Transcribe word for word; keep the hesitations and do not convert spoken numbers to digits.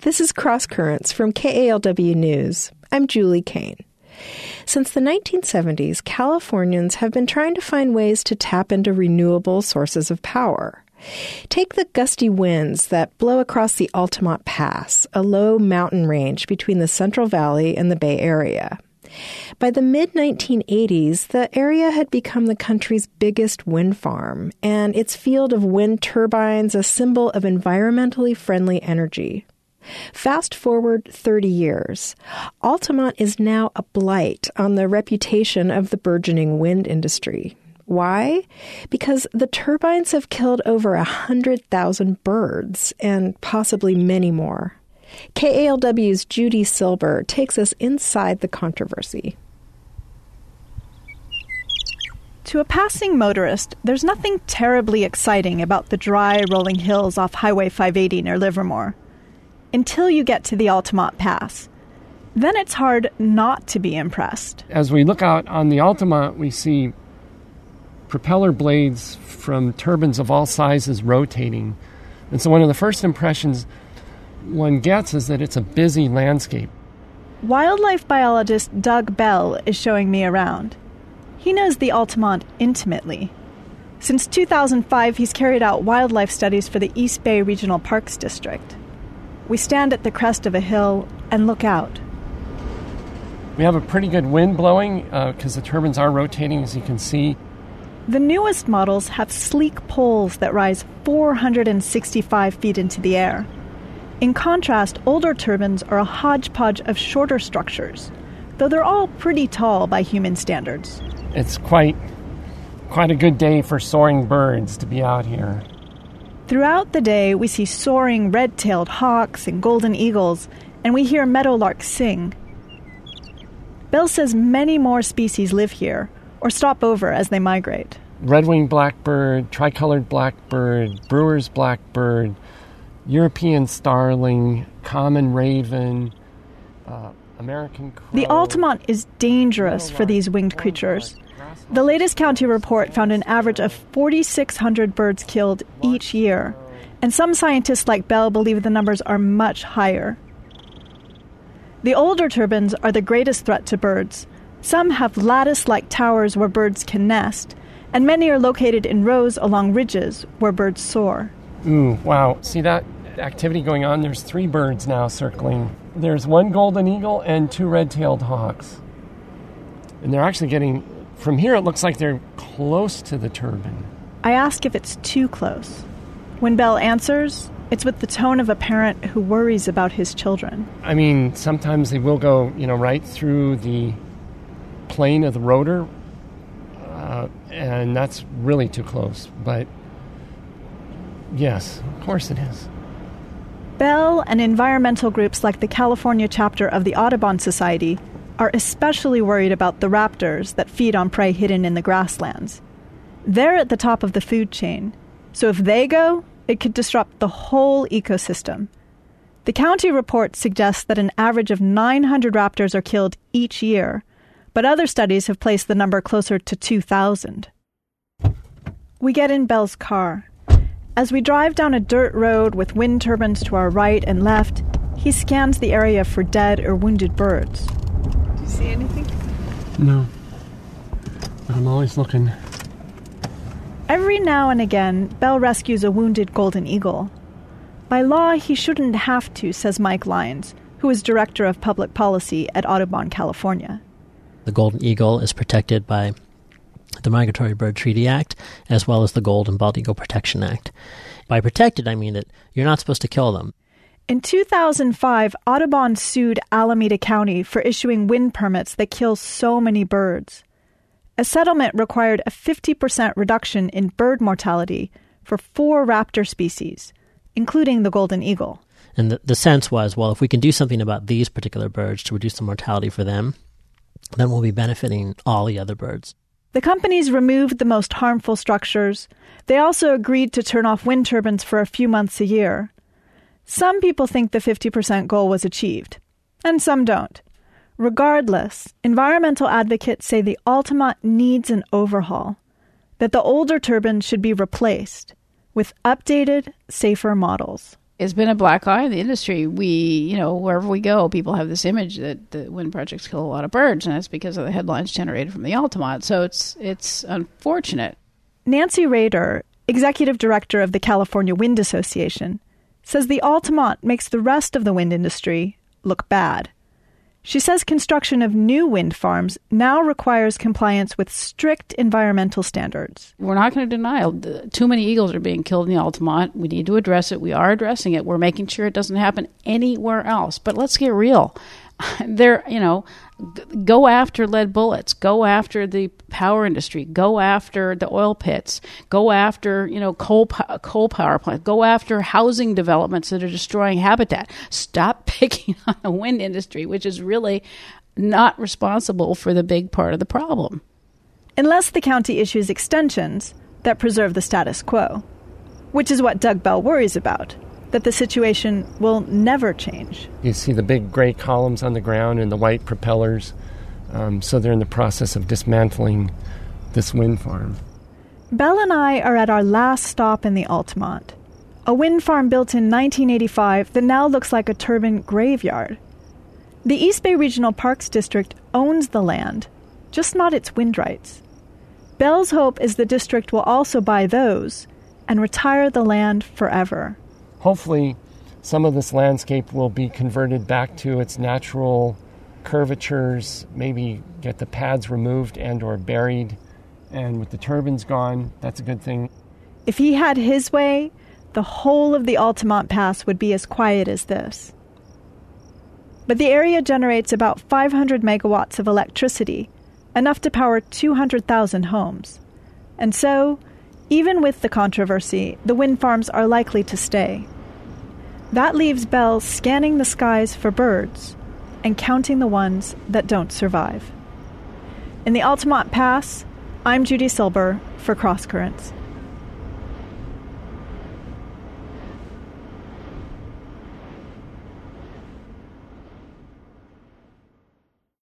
This is Cross Currents from K A L W News. I'm Julie Kane. Since the nineteen seventies, Californians have been trying to find ways to tap into renewable sources of power. Take the gusty winds that blow across the Altamont Pass, a low mountain range between the Central Valley and the Bay Area. By the mid nineteen eighties, the area had become the country's biggest wind farm, and its field of wind turbines a symbol of environmentally friendly energy. Fast forward thirty years, Altamont is now a blight on the reputation of the burgeoning wind industry. Why? Because the turbines have killed over one hundred thousand birds, and possibly many more. K A L W's Judy Silber takes us inside the controversy. To a passing motorist, there's nothing terribly exciting about the dry, rolling hills off Highway five eighty near Livermore, until you get to the Altamont Pass. Then it's hard not to be impressed. As we look out on the Altamont, we see propeller blades from turbines of all sizes rotating. And so one of the first impressions one gets is that it's a busy landscape. Wildlife biologist Doug Bell is showing me around. He knows the Altamont intimately. Since two thousand five, he's carried out wildlife studies for the East Bay Regional Parks District. We stand at the crest of a hill and look out. We have a pretty good wind blowing because uh, the turbines are rotating, as you can see. The newest models have sleek poles that rise four hundred sixty-five feet into the air. In contrast, older turbines are a hodgepodge of shorter structures, though they're all pretty tall by human standards. It's quite, quite a good day for soaring birds to be out here. Throughout the day, we see soaring red-tailed hawks and golden eagles, and we hear meadowlarks sing. Bell says many more species live here, or stop over as they migrate. Red-winged blackbird, tricolored blackbird, brewer's blackbird, European starling, common raven, uh, American crow. The Altamont is dangerous for these winged creatures. The latest county report found an average of four thousand six hundred birds killed each year, and some scientists like Bell believe the numbers are much higher. The older turbines are the greatest threat to birds. Some have lattice-like towers where birds can nest, and many are located in rows along ridges where birds soar. Ooh, wow. See that activity going on? There's three birds now circling. There's one golden eagle and two red-tailed hawks. And they're actually getting... From here, it looks like they're close to the turbine. I ask if it's too close. When Bell answers, it's with the tone of a parent who worries about his children. I mean, sometimes they will go, you know, right through the plane of the rotor, uh, and that's really too close. But yes, of course it is. Bell and environmental groups like the California chapter of the Audubon Society are especially worried about the raptors that feed on prey hidden in the grasslands. They're at the top of the food chain, so if they go, it could disrupt the whole ecosystem. The county report suggests that an average of nine hundred raptors are killed each year, but other studies have placed the number closer to two thousand. We get in Bell's car. As we drive down a dirt road with wind turbines to our right and left, he scans the area for dead or wounded birds. Do you see anything? No. I'm always looking. Every now and again, Bell rescues a wounded golden eagle. By law, he shouldn't have to, says Mike Lyons, who is director of public policy at Audubon, California. The golden eagle is protected by the Migratory Bird Treaty Act, as well as the Gold and Bald Eagle Protection Act. By protected, I mean that you're not supposed to kill them. In two thousand five, Audubon sued Alameda County for issuing wind permits that kill so many birds. A settlement required a fifty percent reduction in bird mortality for four raptor species, including the golden eagle. And the, the sense was, well, if we can do something about these particular birds to reduce the mortality for them, then we'll be benefiting all the other birds. The companies removed the most harmful structures. They also agreed to turn off wind turbines for a few months a year. Some people think the fifty percent goal was achieved, and some don't. Regardless, environmental advocates say the Altamont needs an overhaul, that the older turbines should be replaced with updated, safer models. It's been a black eye in the industry. We, you know, wherever we go, people have this image that the wind projects kill a lot of birds, and that's because of the headlines generated from the Altamont. So it's it's unfortunate. Nancy Rader, executive director of the California Wind Association, says the Altamont makes the rest of the wind industry look bad. She says construction of new wind farms now requires compliance with strict environmental standards. We're not going to deny it. Too many eagles are being killed in the Altamont. We need to address it. We are addressing it. We're making sure it doesn't happen anywhere else. But let's get real. There, you know, go after lead bullets. Go after the power industry. Go after the oil pits. Go after, you know, coal coal power plants. Go after housing developments that are destroying habitat. Stop picking on the wind industry, which is really not responsible for the big part of the problem. Unless the county issues extensions that preserve the status quo, which is what Doug Bell worries about. That the situation will never change. You see the big gray columns on the ground and the white propellers. Um, so they're in the process of dismantling this wind farm. Bell and I are at our last stop in the Altamont, a wind farm built in nineteen eighty-five that now looks like a turbine graveyard. The East Bay Regional Parks District owns the land, just not its wind rights. Bell's hope is the district will also buy those and retire the land forever. Hopefully, some of this landscape will be converted back to its natural curvatures, maybe get the pads removed and or buried. And with the turbines gone, that's a good thing. If he had his way, the whole of the Altamont Pass would be as quiet as this. But the area generates about five hundred megawatts of electricity, enough to power two hundred thousand homes. And so, even with the controversy, the wind farms are likely to stay. That leaves Bell scanning the skies for birds and counting the ones that don't survive. In the Altamont Pass, I'm Judy Silber for Cross Currents.